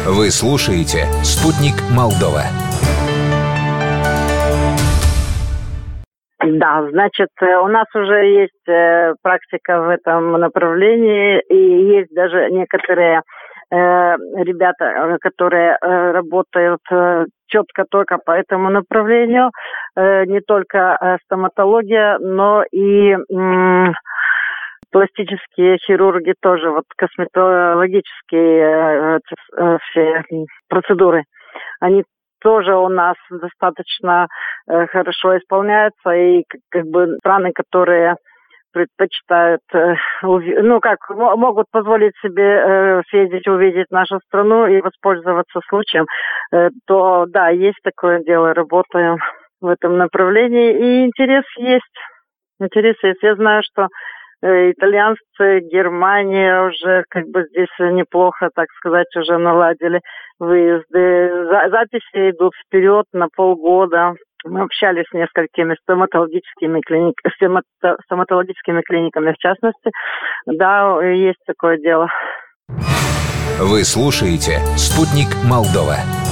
Вы слушаете «Спутник Молдова». Да, значит, у нас уже есть практика в этом направлении, и есть даже некоторые ребята, которые работают четко только по этому направлению, не только стоматология, но и пластические хирурги тоже, вот косметологические все процедуры, они тоже у нас достаточно хорошо исполняются, и как бы страны, которые предпочитают, могут позволить себе съездить, увидеть нашу страну и воспользоваться случаем, то да, есть такое дело, работаем в этом направлении, и интерес есть. Я знаю, что итальянцы, Германия уже как бы здесь неплохо, так сказать, уже наладили выезды. Записи идут вперед на полгода. Мы общались с несколькими стоматологическими клиниками, в частности. Да, есть такое дело. Вы слушаете «Спутник Молдова».